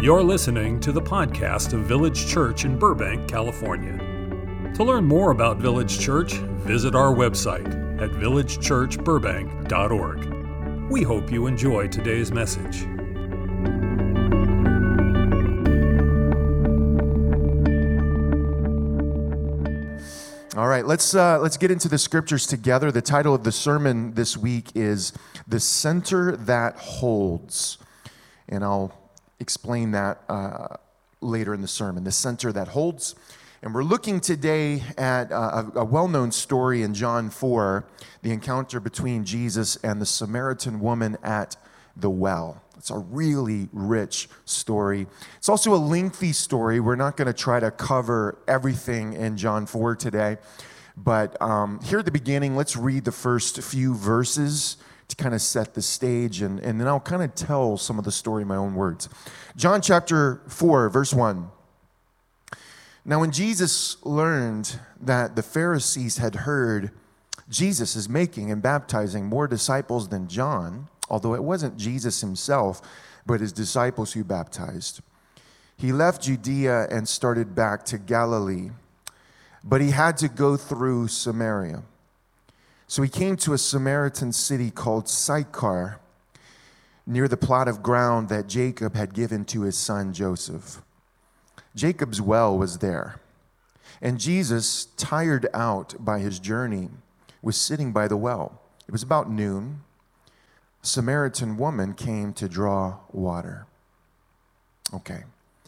You're listening to the podcast of Village Church in Burbank, California. To learn more about Village Church, visit our website at villagechurchburbank.org. We hope you enjoy today's message. All right, let's get into the scriptures together. The title of the sermon this week is "The Center That Holds," and I'll explain that later in the sermon. The center that holds, and we're looking today at a well-known story in John 4, the encounter between Jesus and the Samaritan woman at the well. It's a really rich story. It's also a lengthy story. We're not going to try to cover everything in John 4 today. But here at the beginning, let's read the first few verses to kind of set the stage. And then I'll kind of tell some of the story in my own words. John chapter 4, verse 1. Now when Jesus learned that the Pharisees had heard Jesus is making and baptizing more disciples than John, although it wasn't Jesus himself, but his disciples who baptized, he left Judea and started back to Galilee. But he had to go through Samaria. So he came to a Samaritan city called Sychar, near the plot of ground that Jacob had given to his son Joseph. Jacob's well was there. And Jesus, tired out by his journey, was sitting by the well. It was about noon. A Samaritan woman came to draw water. Okay.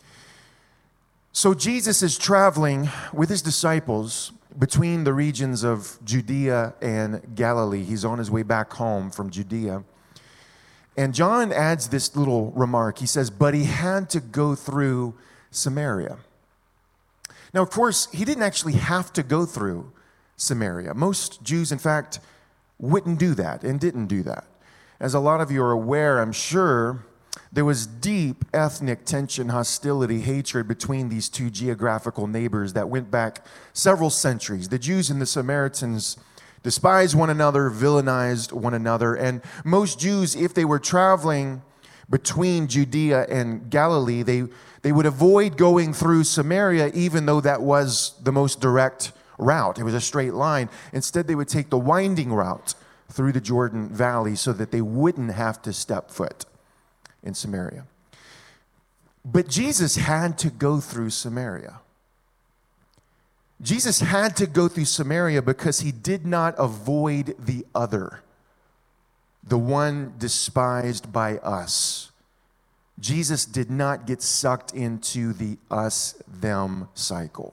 So Jesus is traveling with his disciples between the regions of Judea and Galilee. He's on his way back home from Judea. And John adds this little remark. He says, but he had to go through Samaria. Now, of course, he didn't actually have to go through Samaria. Most Jews, in fact, wouldn't do that and didn't do that. As a lot of you are aware, I'm sure, there was deep ethnic tension, hostility, hatred between these two geographical neighbors that went back several centuries. The Jews and the Samaritans despised one another, villainized one another, and most Jews, if they were traveling between Judea and Galilee, they would avoid going through Samaria, even though that was the most direct route. It was a straight line. Instead, they would take the winding route through the Jordan Valley so that they wouldn't have to step foot in Samaria. But Jesus had to go through Samaria. Jesus had to go through Samaria because he did not avoid the other, the one despised by us. Jesus did not get sucked into the us-them cycle.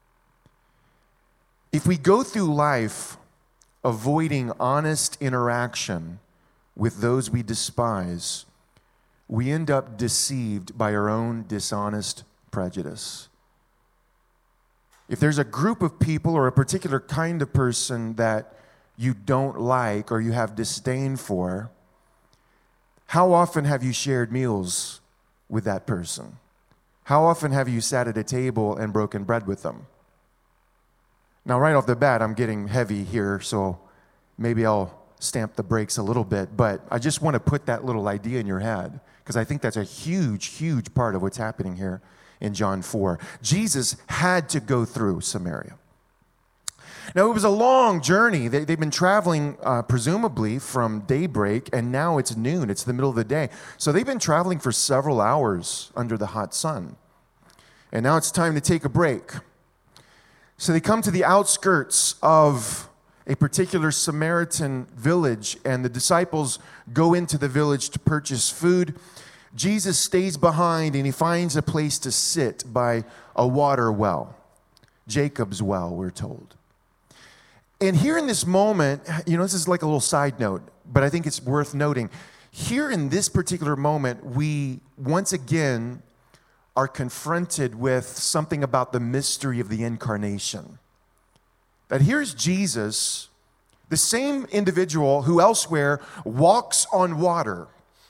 If we go through life avoiding honest interaction with those we despise, we end up deceived by our own dishonest prejudice. If there's a group of people or a particular kind of person that you don't like or you have disdain for, how often have you shared meals with that person? How often have you sat at a table and broken bread with them? Now, right off the bat, I'm getting heavy here, so maybe I'll stamp the brakes a little bit, but I just want to put that little idea in your head because I think that's a huge, huge part of what's happening here in John 4. Jesus had to go through Samaria. Now, it was a long journey. They've been traveling presumably from daybreak, and now it's noon. It's the middle of the day. So they've been traveling for several hours under the hot sun. And now it's time to take a break. So they come to the outskirts of a particular Samaritan village, and the disciples go into the village to purchase food. Jesus stays behind, and he finds a place to sit by a water well. Jacob's well, we're told. And here in this moment, this is like a little side note, but I think it's worth noting. Here in this particular moment, we once again are confronted with something about the mystery of the incarnation. That here's Jesus, the same individual who elsewhere walks on water.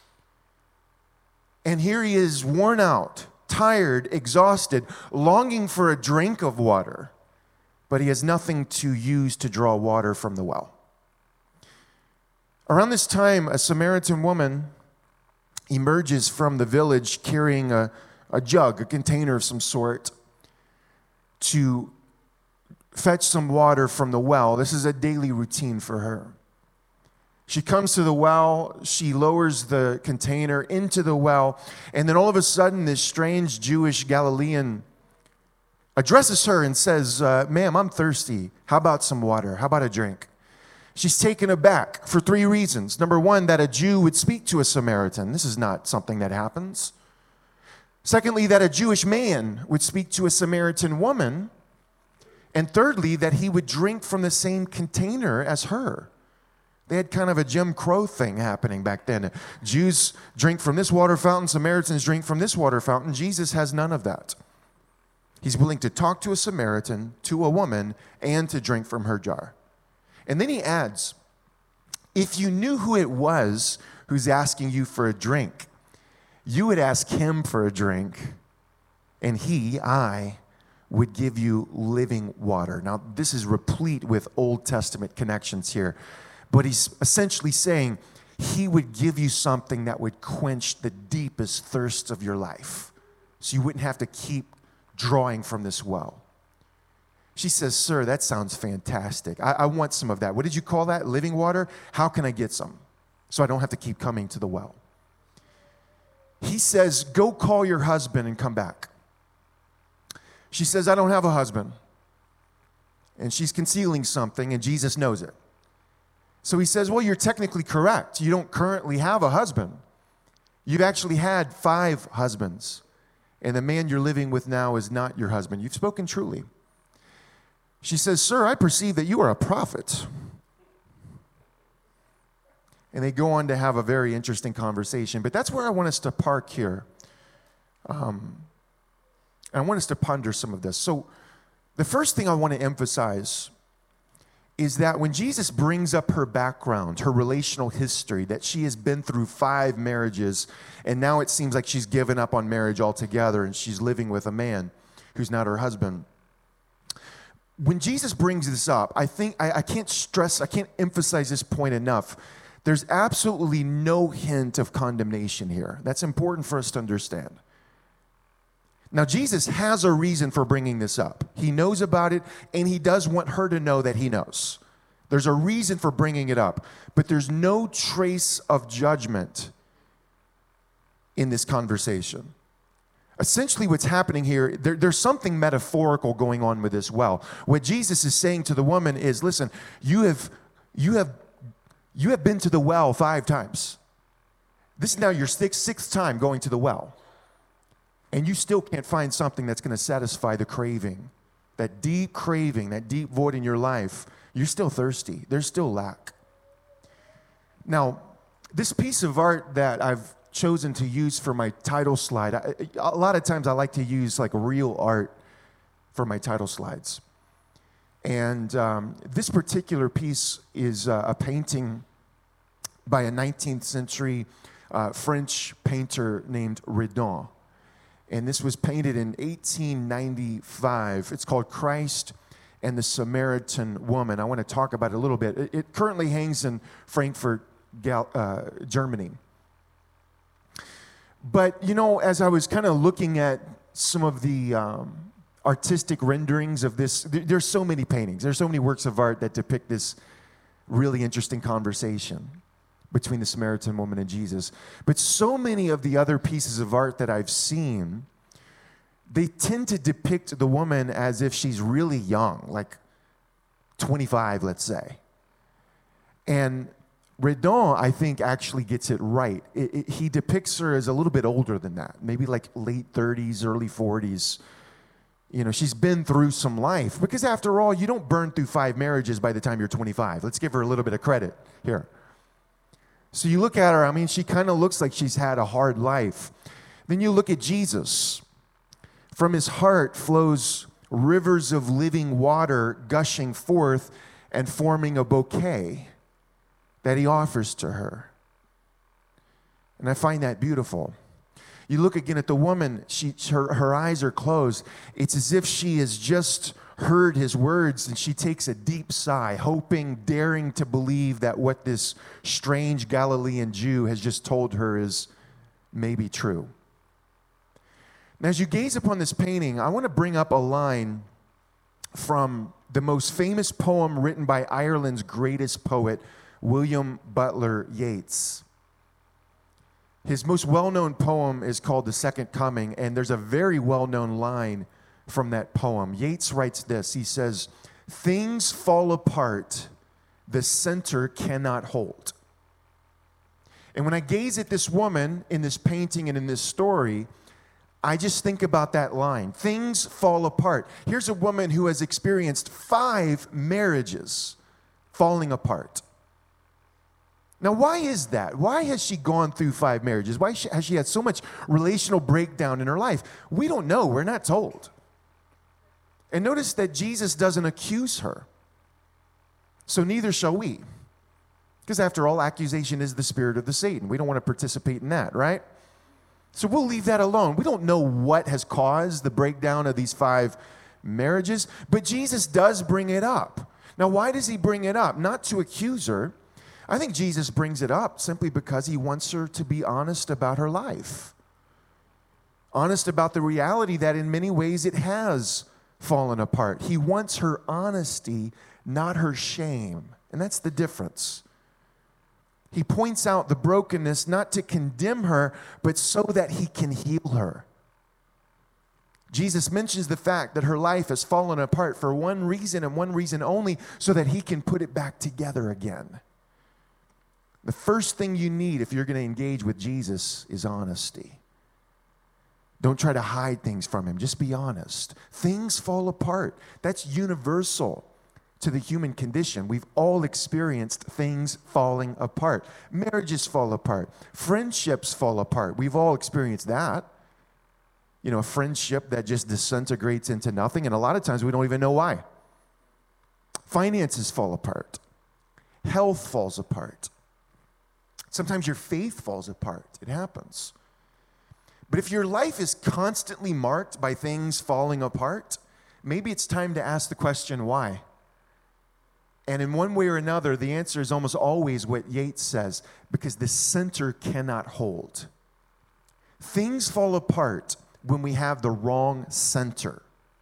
And here he is worn out, tired, exhausted, longing for a drink of water. But he has nothing to use to draw water from the well. Around this time, a Samaritan woman emerges from the village carrying a a jug, a container of some sort, to fetch some water from the well. This is a daily routine for her. She comes to the well, she lowers the container into the well, and then all of a sudden this strange Jewish Galilean addresses her and says, ma'am, I'm thirsty. How about some water? How about a drink? She's taken aback for 3 reasons. Number 1, that a Jew would speak to a Samaritan. This is not something that happens. Secondly, that a Jewish man would speak to a Samaritan woman. And thirdly, that he would drink from the same container as her. They had kind of a Jim Crow thing happening back then. Jews drink from this water fountain, Samaritans drink from this water fountain. Jesus has none of that. He's willing to talk to a Samaritan, to a woman, and to drink from her jar. And then he adds, if you knew who it was who's asking you for a drink, you would ask him for a drink, and I would give you living water. Now, this is replete with Old Testament connections here. But he's essentially saying he would give you something that would quench the deepest thirst of your life. So you wouldn't have to keep drawing from this well. She says, sir, that sounds fantastic. I want some of that. What did you call that? Living water? How can I get some? So I don't have to keep coming to the well. He says, go call your husband and come back. She says, I don't have a husband. And she's concealing something, and Jesus knows it. So he says, well, you're technically correct. You don't currently have a husband. You've actually had 5 husbands. And the man you're living with now is not your husband. You've spoken truly. She says, sir, I perceive that you are a prophet. And they go on to have a very interesting conversation. But that's where I want us to park here. I want us to ponder some of this. So the first thing I want to emphasize is that when Jesus brings up her background, her relational history, that she has been through 5 marriages, and now it seems like she's given up on marriage altogether, and she's living with a man who's not her husband. When Jesus brings this up, I think I can't emphasize this point enough. There's absolutely no hint of condemnation here. That's important for us to understand. Now, Jesus has a reason for bringing this up. He knows about it, and he does want her to know that he knows. There's a reason for bringing it up, but there's no trace of judgment in this conversation. Essentially, what's happening here, there's something metaphorical going on with this well. What Jesus is saying to the woman is, listen, you have been to the well 5 times. This is now your sixth time going to the well. And you still can't find something that's going to satisfy the craving, that deep void in your life. You're still thirsty. There's still lack. Now, this piece of art that I've chosen to use for my title slide, a lot of times I like to use like real art for my title slides. And this particular piece is a painting by a 19th century French painter named Redon. And this was painted in 1895. It's called Christ and the Samaritan Woman. I want to talk about it a little bit. It currently hangs in Frankfurt, Germany. But, you know, as I was kind of looking at some of the artistic renderings of this, there's so many paintings. There's so many works of art that depict this really interesting conversation between the Samaritan woman and Jesus. But so many of the other pieces of art that I've seen, they tend to depict the woman as if she's really young, like 25, let's say. And Redon, I think, actually gets it right. He depicts her as a little bit older than that, maybe like late 30s, early 40s. You know, she's been through some life. Because after all, you don't burn through 5 marriages by the time you're 25. Let's give her a little bit of credit here. So you look at her, I mean, she kind of looks like she's had a hard life. Then you look at Jesus. From his heart flows rivers of living water gushing forth and forming a bouquet that he offers to her. And I find that beautiful. You look again at the woman, her eyes are closed. It's as if she has just heard his words, and she takes a deep sigh, hoping, daring to believe that what this strange Galilean Jew has just told her is maybe true. And as you gaze upon this painting, I want to bring up a line from the most famous poem written by Ireland's greatest poet, William Butler Yeats. His most well-known poem is called The Second Coming, and there's a very well-known line from that poem. Yeats writes this. He says, "Things fall apart, the center cannot hold." And when I gaze at this woman in this painting and in this story, I just think about that line. Things fall apart. Here's a woman who has experienced 5 marriages falling apart. Now, why is that? Why has she gone through 5 marriages? Why has she had so much relational breakdown in her life? We don't know. We're not told. And notice that Jesus doesn't accuse her. So neither shall we. Because after all, accusation is the spirit of the Satan. We don't want to participate in that, right? So we'll leave that alone. We don't know what has caused the breakdown of these 5 marriages, but Jesus does bring it up. Now, why does he bring it up? Not to accuse her. I think Jesus brings it up simply because he wants her to be honest about her life. Honest about the reality that in many ways it has fallen apart. He wants her honesty, not her shame. And that's the difference. He points out the brokenness not to condemn her, but so that he can heal her. Jesus mentions the fact that her life has fallen apart for one reason and one reason only, so that he can put it back together again. The first thing you need if you're going to engage with Jesus is honesty. Don't try to hide things from him. Just be honest. Things fall apart. That's universal to the human condition. We've all experienced things falling apart. Marriages fall apart. Friendships fall apart. We've all experienced that. You know, a friendship that just disintegrates into nothing, and a lot of times we don't even know why. Finances fall apart. Health falls apart. Sometimes your faith falls apart. It happens. But if your life is constantly marked by things falling apart, maybe it's time to ask the question, why? And in one way or another, the answer is almost always what Yeats says, because the center cannot hold. Things fall apart when we have the wrong center.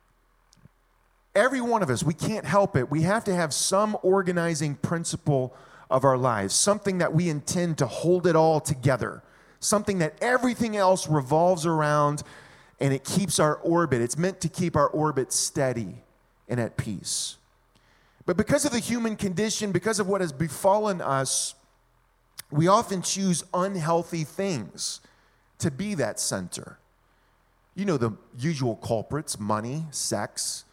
Every one of us, we can't help it. We have to have some organizing principle of our lives, something that we intend to hold it all together, something that everything else revolves around, and it keeps our orbit. It's meant to keep our orbit steady and at peace. But because of the human condition, because of what has befallen us, we often choose unhealthy things to be that center. You know the usual culprits: money, sex,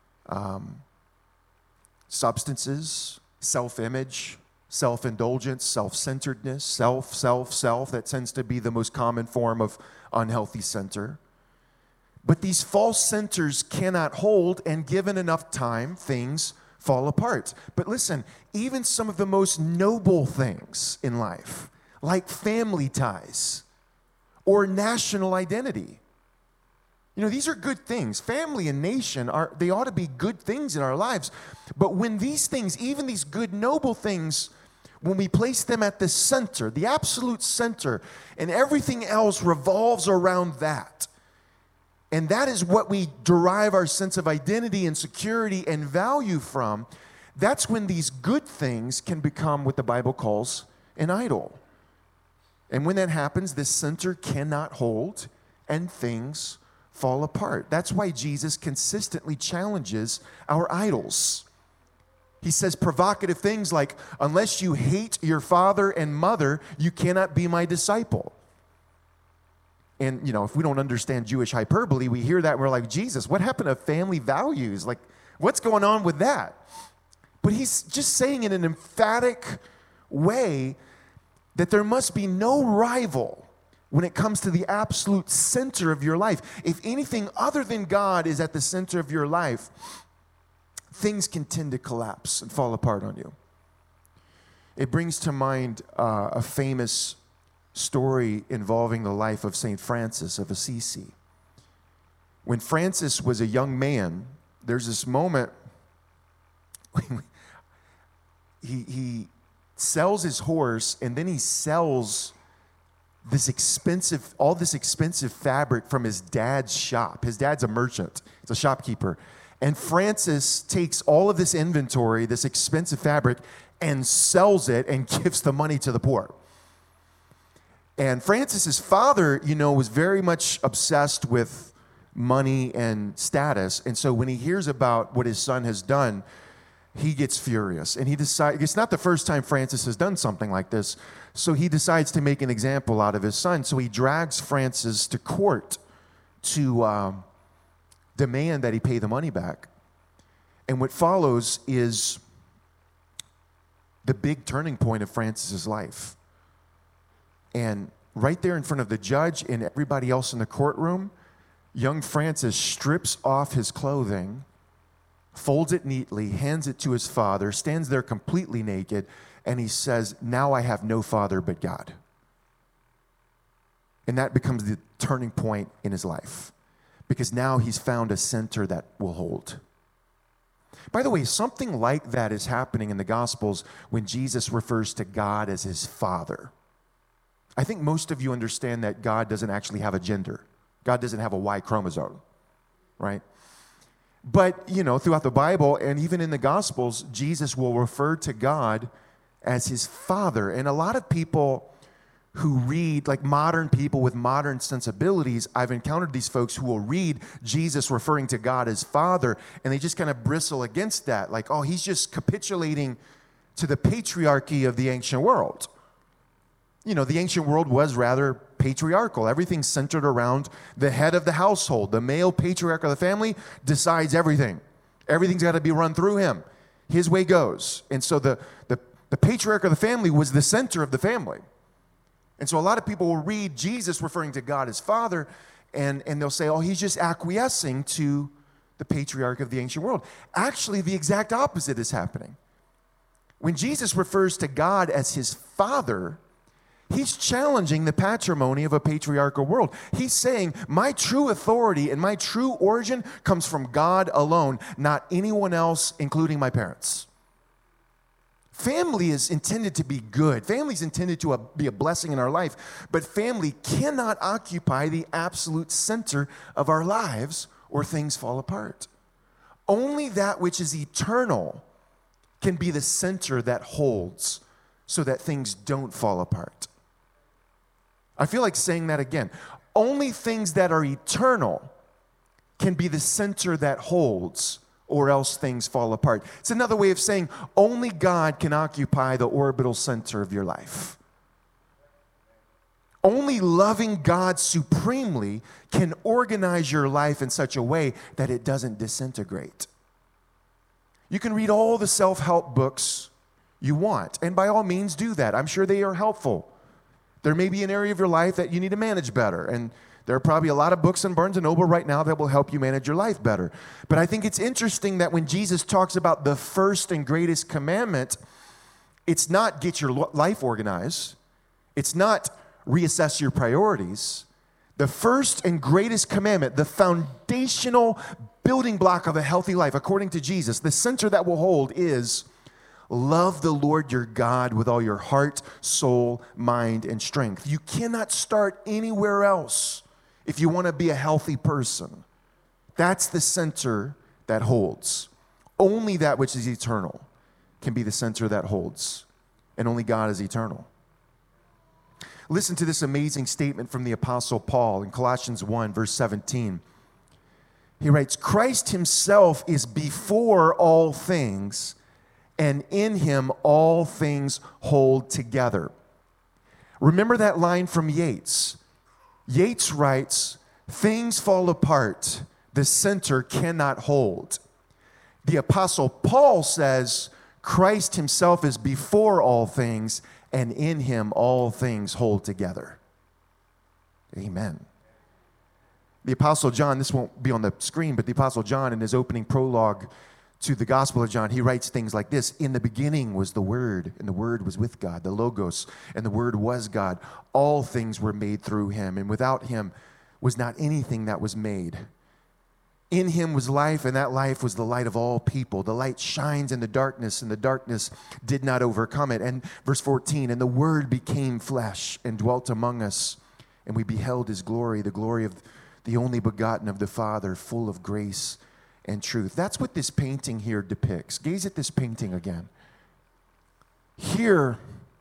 substances, self-image, self-indulgence, self-centeredness, self. That tends to be the most common form of unhealthy center. But these false centers cannot hold, and given enough time, things fall apart. But listen, even some of the most noble things in life, like family ties or national identity, you know, these are good things. Family and nation, they ought to be good things in our lives. But when these things, even these good, noble things, when we place them at the center, the absolute center, and everything else revolves around that, and that is what we derive our sense of identity and security and value from, that's when these good things can become what the Bible calls an idol. And when that happens, this center cannot hold, and things fall apart. That's why Jesus consistently challenges our idols. He says provocative things like, unless you hate your father and mother, you cannot be my disciple. And, you know, if we don't understand Jewish hyperbole, we hear that and we're like, Jesus, what happened to family values? Like, what's going on with that? But he's just saying in an emphatic way that there must be no rival when it comes to the absolute center of your life. If anything other than God is at the center of your life, things can tend to collapse and fall apart on you. It brings to mind a famous story involving the life of St. Francis of Assisi. When Francis was a young man, there's this moment he sells his horse, and then he sells all this expensive fabric from his dad's shop. His dad's a merchant. He's a shopkeeper. And Francis takes all of this inventory, this expensive fabric, and sells it and gives the money to the poor. And Francis's father, was very much obsessed with money and status. And so when he hears about what his son has done, he gets furious. And he decides, it's not the first time Francis has done something like this. So he decides to make an example out of his son. So he drags Francis to court to demand that he pay the money back. And what follows is the big turning point of Francis's life. And right there in front of the judge and everybody else in the courtroom, young Francis strips off his clothing, folds it neatly, hands it to his father, stands there completely naked, and he says, "Now I have no father but God." And that becomes the turning point in his life, because now he's found a center that will hold. By the way, something like that is happening in the Gospels when Jesus refers to God as his Father. I think most of you understand that God doesn't actually have a gender. God doesn't have a Y chromosome, right? But, throughout the Bible and even in the Gospels, Jesus will refer to God as his Father. And a lot of people who read, like modern people with modern sensibilities, I've encountered these folks who will read Jesus referring to God as Father, and they just kind of bristle against that. Like, oh, he's just capitulating to the patriarchy of the ancient world. The ancient world was rather patriarchal. Everything's centered around the head of the household. The male patriarch of the family decides everything. Everything's got to be run through him. His way goes. And so the patriarch of the family was the center of the family. And so a lot of people will read Jesus referring to God as Father, and they'll say, oh, he's just acquiescing to the patriarch of the ancient world. Actually, the exact opposite is happening. When Jesus refers to God as his Father, he's challenging the patrimony of a patriarchal world. He's saying, my true authority and my true origin comes from God alone, not anyone else, including my parents. Family is intended to be good. Family is intended to be a blessing in our life. But family cannot occupy the absolute center of our lives or things fall apart. Only that which is eternal can be the center that holds so that things don't fall apart. I feel like saying that again. Only things that are eternal can be the center that holds, or else things fall apart. It's another way of saying only God can occupy the orbital center of your life. Only loving God supremely can organize your life in such a way that it doesn't disintegrate. You can read all the self-help books you want, and by all means do that. I'm sure they are helpful. There may be an area of your life that you need to manage better, and there are probably a lot of books in Barnes & Noble right now that will help you manage your life better. But I think it's interesting that when Jesus talks about the first and greatest commandment, it's not get your life organized. It's not reassess your priorities. The first and greatest commandment, the foundational building block of a healthy life, according to Jesus, the center that will hold is love the Lord your God with all your heart, soul, mind, and strength. You cannot start anywhere else if you want to be a healthy person. That's the center that holds. Only that which is eternal can be the center that holds, and only God is eternal. Listen to this amazing statement from the Apostle Paul in Colossians 1, verse 17. He writes, Christ himself is before all things, and in him all things hold together. Remember that line from Yeats. Yeats writes, things fall apart, the center cannot hold. The Apostle Paul says, Christ himself is before all things, and in him all things hold together. Amen. The Apostle John, this won't be on the screen, but the Apostle John in his opening prologue to the Gospel of John, he writes things like this: in the beginning was the Word, and the Word was with God, the Logos, and the Word was God. All things were made through him, and without him was not anything that was made. In him was life, and that life was the light of all people. The light shines in the darkness, and the darkness did not overcome it. And verse 14, and the Word became flesh and dwelt among us, and we beheld his glory, the glory of the only begotten of the Father, full of grace and truth. That's what this painting here depicts. Gaze at this painting again. Here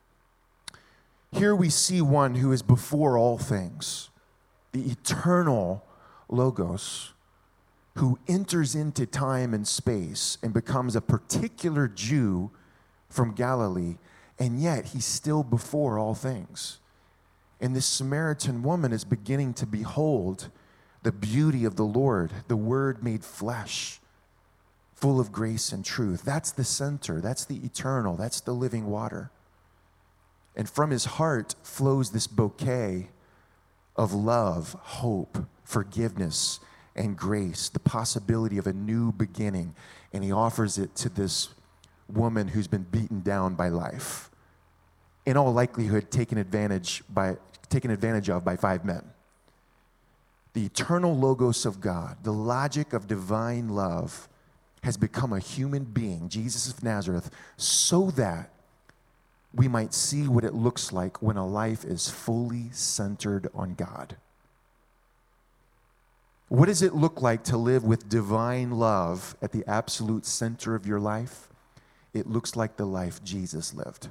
we see one who is before all things, the eternal Logos, who enters into time and space and becomes a particular Jew from Galilee, and yet he's still before all things. And this Samaritan woman is beginning to behold the beauty of the Lord, the Word made flesh, full of grace and truth. That's the center, that's the eternal, that's the living water. And from his heart flows this bouquet of love, hope, forgiveness, and grace, the possibility of a new beginning. And he offers it to this woman who's been beaten down by life. In all likelihood, taken advantage of by 5 men. The eternal Logos of God, the logic of divine love, has become a human being, Jesus of Nazareth, so that we might see what it looks like when a life is fully centered on God. What does it look like to live with divine love at the absolute center of your life? It looks like the life Jesus lived.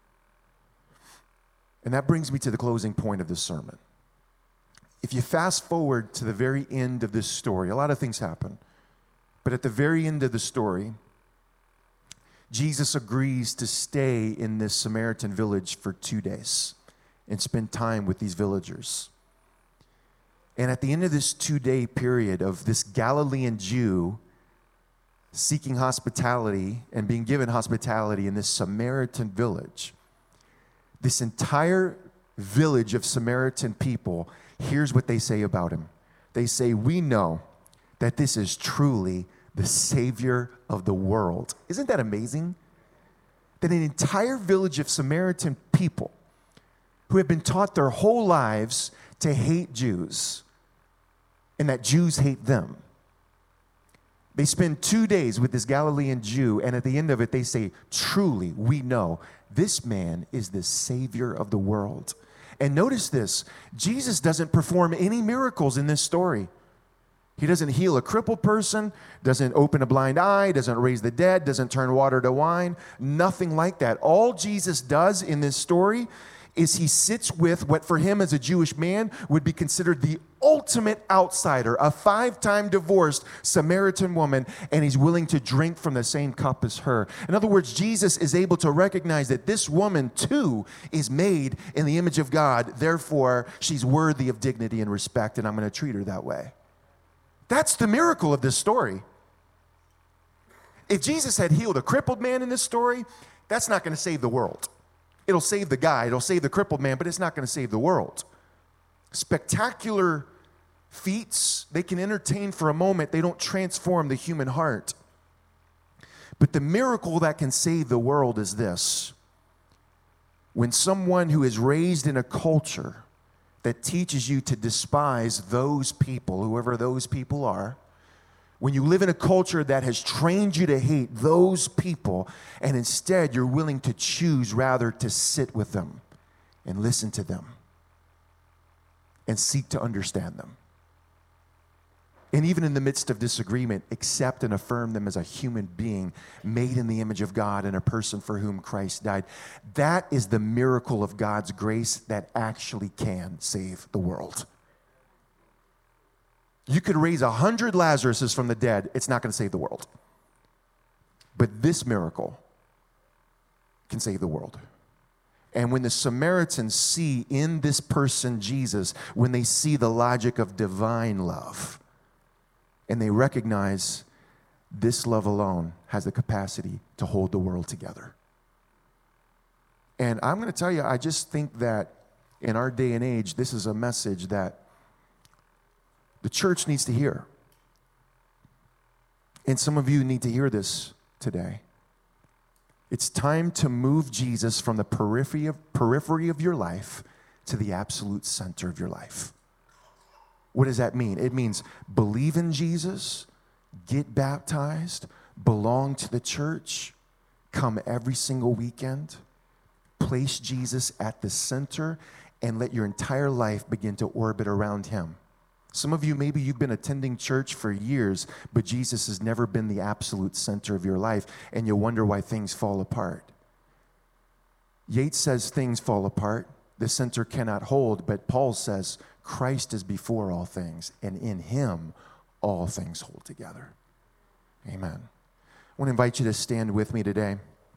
And that brings me to the closing point of this sermon. If you fast forward to the very end of this story, a lot of things happen. But at the very end of the story, Jesus agrees to stay in this Samaritan village for 2 days and spend time with these villagers. And at the end of this 2-day period of this Galilean Jew seeking hospitality and being given hospitality in this Samaritan village, this entire village of Samaritan people, here's what they say about him. They say, we know that this is truly the Savior of the world. Isn't that amazing? That an entire village of Samaritan people who have been taught their whole lives to hate Jews, and that Jews hate them. They spend 2 days with this Galilean Jew, and at the end of it, they say, truly, we know this man is the Savior of the world. And notice this, Jesus doesn't perform any miracles in this story. He doesn't heal a crippled person, doesn't open a blind eye, doesn't raise the dead, doesn't turn water to wine, nothing like that. All Jesus does in this story is he sits with what for him as a Jewish man would be considered the ultimate outsider, a 5-time divorced Samaritan woman, and he's willing to drink from the same cup as her. In other words, Jesus is able to recognize that this woman too is made in the image of God, therefore she's worthy of dignity and respect, and I'm going to treat her that way. That's the miracle of this story. If Jesus had healed a crippled man in this story, that's not going to save the world. It'll save the guy, it'll save the crippled man, but it's not going to save the world. Spectacular feats, they can entertain for a moment, they don't transform the human heart. But the miracle that can save the world is this. When someone who is raised in a culture that teaches you to despise those people, whoever those people are, when you live in a culture that has trained you to hate those people, and instead you're willing to choose rather to sit with them and listen to them and seek to understand them. And even in the midst of disagreement, accept and affirm them as a human being made in the image of God and a person for whom Christ died. That is the miracle of God's grace that actually can save the world. You could raise 100 Lazaruses from the dead. It's not going to save the world. But this miracle can save the world. And when the Samaritans see in this person Jesus, when they see the logic of divine love, and they recognize this love alone has the capacity to hold the world together. And I'm going to tell you, I just think that in our day and age, this is a message that the church needs to hear. And some of you need to hear this today. It's time to move Jesus from the periphery of your life to the absolute center of your life. What does that mean? It means believe in Jesus, get baptized, belong to the church, come every single weekend, place Jesus at the center, and let your entire life begin to orbit around him. Some of you, maybe you've been attending church for years, but Jesus has never been the absolute center of your life, and you wonder why things fall apart. Yates says things fall apart, the center cannot hold, but Paul says Christ is before all things, and in him all things hold together. Amen. I want to invite you to stand with me today.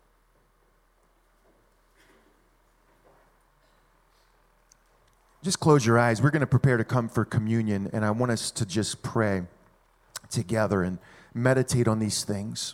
Just close your eyes. We're going to prepare to come for communion, and I want us to just pray together and meditate on these things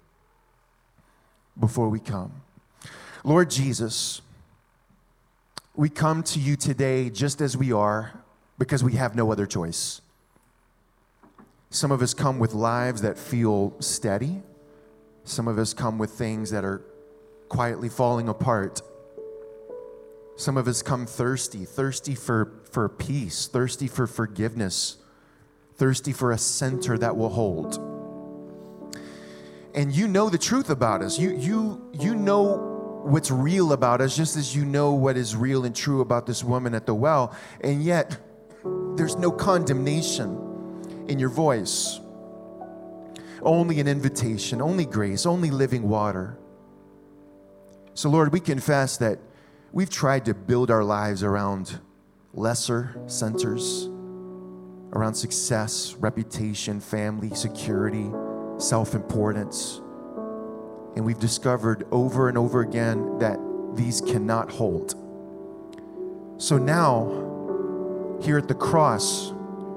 before we come. Lord Jesus, we come to you today just as we are because we have no other choice. Some of us come with lives that feel steady. Some of us come with things that are quietly falling apart. Some of us come thirsty for peace, thirsty for forgiveness, thirsty for a center that will hold. And you know the truth about us. You know what's real about us, just as you know what is real and true about this woman at the well. And yet, there's no condemnation in your voice. Only an invitation, only grace, only living water. So Lord, we confess that we've tried to build our lives around lesser centers, around success, reputation, family, security, self-importance. And we've discovered over and over again that these cannot hold. So now, here at the cross,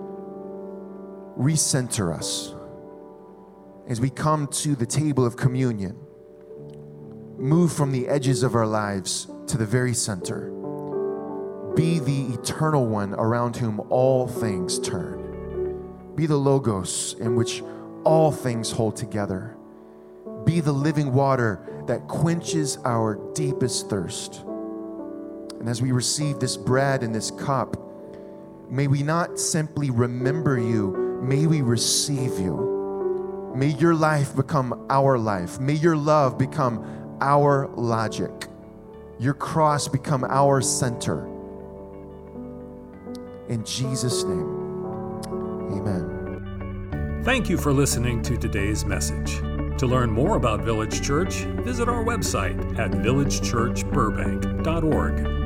recenter us as we come to the table of communion. Move from the edges of our lives to the very center. Be the eternal one around whom all things turn. Be the Logos in which all things hold together. Be the living water that quenches our deepest thirst. And as we receive this bread and this cup, may we not simply remember you, may we receive you. May your life become our life. May your love become our logic. Your cross become our center. In Jesus' name, amen. Thank you for listening to today's message. To learn more about Village Church, visit our website at villagechurchburbank.org.